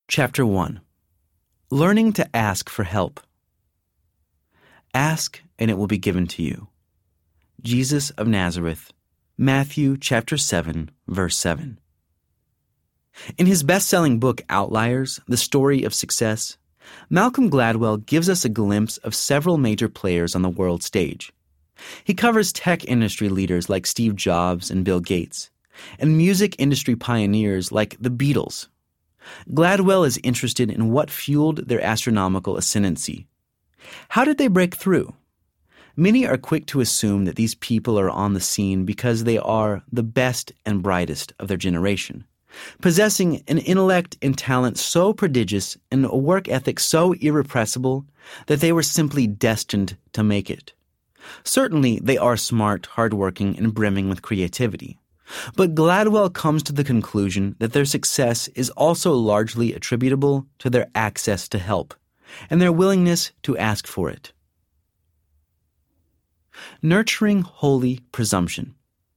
Chapter 1. Learning to ask for help. Ask, and it will be given to you. Jesus of Nazareth, Matthew chapter 7, verse 7. In his best-selling book Outliers, The Story of Success, Malcolm Gladwell gives us a glimpse of several major players on the world stage. He covers tech industry leaders like Steve Jobs and Bill Gates, and music industry pioneers like the Beatles. Gladwell is interested in what fueled their astronomical ascendancy. How did they break through? Many are quick to assume that these people are on the scene because they are the best and brightest of their generation, possessing an intellect and talent so prodigious and a work ethic so irrepressible that they were simply destined to make it. Certainly, they are smart, hardworking, and brimming with creativity. But Gladwell comes to the conclusion that their success is also largely attributable to their access to help and their willingness to ask for it. Nurturing holy presumption.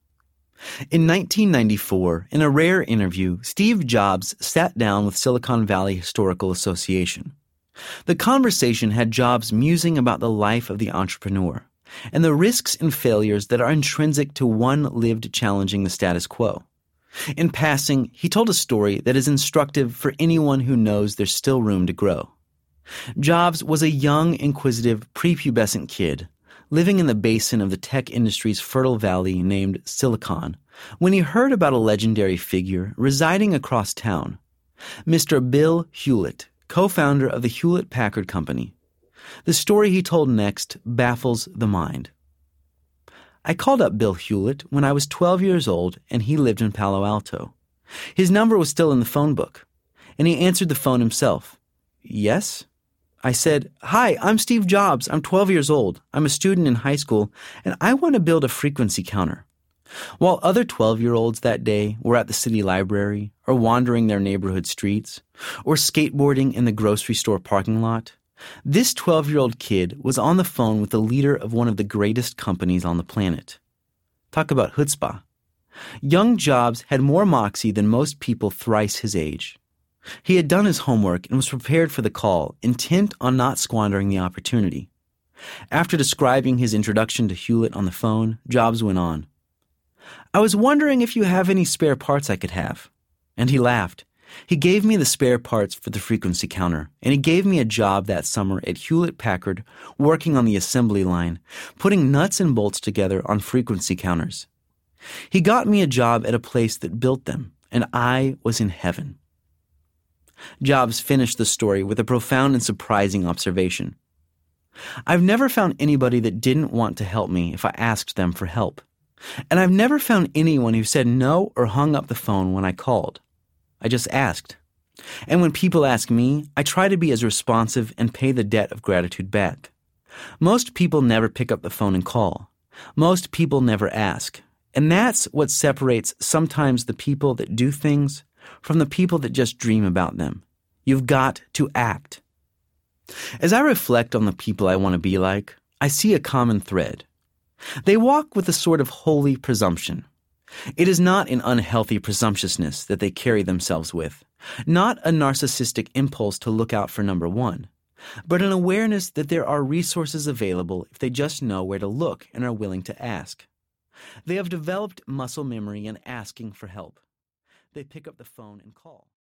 In 1994, in a rare interview, Steve Jobs sat down with Silicon Valley Historical Association. The conversation had Jobs musing about the life of the entrepreneur and the risks and failures that are intrinsic to one lived challenging the status quo. In passing, he told a story that is instructive for anyone who knows there's still room to grow. Jobs was a young, inquisitive, prepubescent kid living in the basin of the tech industry's fertile valley named Silicon when he heard about a legendary figure residing across town, Mr. Bill Hewlett, co-founder of the Hewlett-Packard Company. The story he told next baffles the mind. I called up Bill Hewlett when I was 12 years old and he lived in Palo Alto. His number was still in the phone book, and he answered the phone himself. Yes? I said, "Hi, I'm Steve Jobs. I'm 12 years old. I'm a student in high school, and I want to build a frequency counter." While other 12-year-olds that day were at the city library or wandering their neighborhood streets or skateboarding in the grocery store parking lot, this 12-year-old kid was on the phone with the leader of one of the greatest companies on the planet. Talk about chutzpah. Young Jobs had more moxie than most people thrice his age. He had done his homework and was prepared for the call, intent on not squandering the opportunity. After describing his introduction to Hewlett on the phone, Jobs went on. "I was wondering if you have any spare parts I could have." And he laughed. He gave me the spare parts for the frequency counter, and he gave me a job that summer at Hewlett-Packard working on the assembly line, putting nuts and bolts together on frequency counters. He got me a job at a place that built them, and I was in heaven. Jobs finished the story with a profound and surprising observation. "I've never found anybody that didn't want to help me if I asked them for help. And I've never found anyone who said no or hung up the phone when I called. I just asked. And when people ask me, I try to be as responsive and pay the debt of gratitude back. Most people never pick up the phone and call. Most people never ask. And that's what separates sometimes the people that do things from the people that just dream about them. You've got to act." As I reflect on the people I want to be like, I see a common thread. They walk with a sort of holy presumption. It is not an unhealthy presumptuousness that they carry themselves with, not a narcissistic impulse to look out for number one, but an awareness that there are resources available if they just know where to look and are willing to ask. They have developed muscle memory in asking for help. They pick up the phone and call.